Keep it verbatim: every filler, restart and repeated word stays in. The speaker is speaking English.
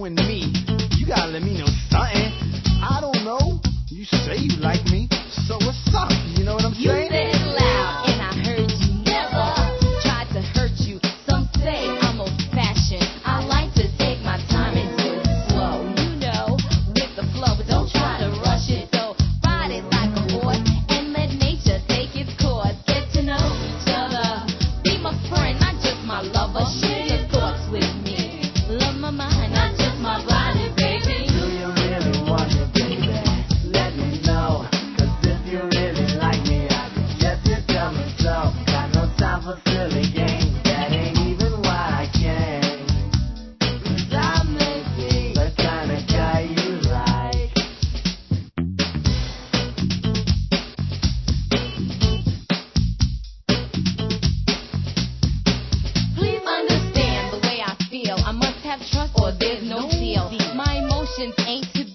you and me, you gotta let me know something. I don't know. You say you like me, so what's up? You know what I'm You saying? said it loud, and I heard you. Never tried to hurt you. Some say I'm old-fashioned. I like to take my time and do it slow. You know, with the flow, but don't try to rush it. So ride it like a horse and let nature take its course. Get to know each other. Be my friend, not just my lover. Share your thoughts with me. Love my mind, not just my body, baby. Do you really want me, baby? Let me know. 'Cause if you really like me, I suggest you tell me so. Got no time for silly games. That ain't even why I came. 'Cause I may be the kind of guy you like. Please understand the way I feel. I must have trust or there's no deal. My emotions ain't to